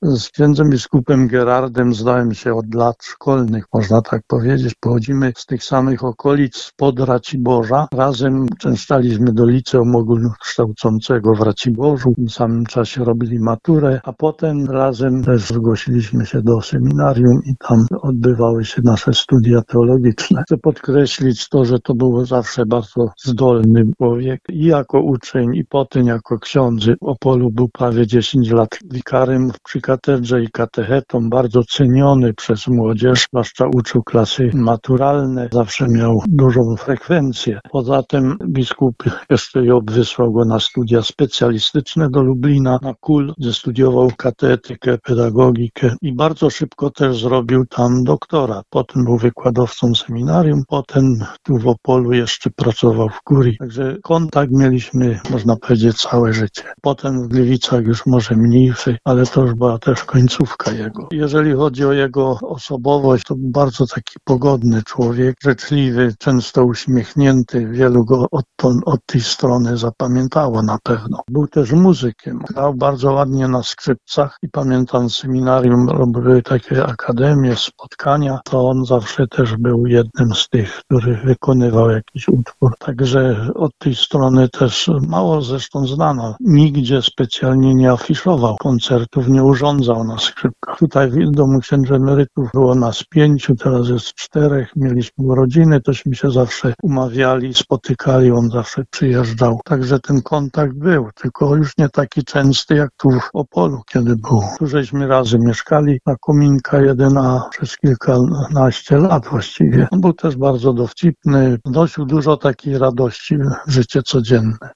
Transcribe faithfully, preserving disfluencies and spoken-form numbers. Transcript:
Z księdzem biskupem Gerardem znałem się od lat szkolnych, można tak powiedzieć. Pochodzimy z tych samych okolic, spod Raciborza. Razem uczęszczaliśmy do liceum ogólnokształcącego w Raciborzu. W tym samym czasie robili maturę, a potem razem też zgłosiliśmy się do seminarium i tam odbywały się nasze studia teologiczne. Chcę podkreślić to, że to był zawsze bardzo zdolny człowiek i jako uczeń, i potem jako ksiądz. W Opolu był prawie dziesięć lat wikarym przy katedrze i katechetą, bardzo ceniony przez młodzież, zwłaszcza uczył klasy maturalne, zawsze miał dużą frekwencję. Poza tym biskup jeszcze Job wysłał go na studia specjalistyczne do Lublina, na Kul, gdzie studiował katetykę, pedagogikę i bardzo szybko też zrobił tam doktorat. Potem był wykładowcą seminarium, potem tu w Opolu jeszcze pracował w kurii. Także kontakt mieliśmy, można powiedzieć, całe życie. Potem w Gliwicach już może mniejszy, ale to już była też końcówka jego. Jeżeli chodzi o jego osobowość, to był bardzo taki pogodny człowiek, życzliwy, często uśmiechnięty. Wielu go od, od tej strony zapamiętało na pewno. Był też muzykiem. Grał bardzo ładnie na skrzypcach i pamiętam w seminarium były takie akademie, spotkania, to on zawsze też był jednym z tych, który wykonywał jakiś utwór. Także od tej strony też mało zresztą znano. Nigdzie specjalnie nie afiszował koncertów, nie urządzał na skrzypkach. Tutaj w domu księży emerytów było nas pięciu, teraz jest czterech. Mieliśmy urodziny, tośmy się zawsze umawiali, spotykali, on zawsze przyjeżdżał. Także ten kontakt był, tylko już nie taki częsty jak tu w Opolu, kiedy był. Tu żeśmy razem mieszkali na Kominka jeden a przez kilkanaście lat właściwie. On był też bardzo dowcipny, wnosił dużo takiej radości w życie codzienne.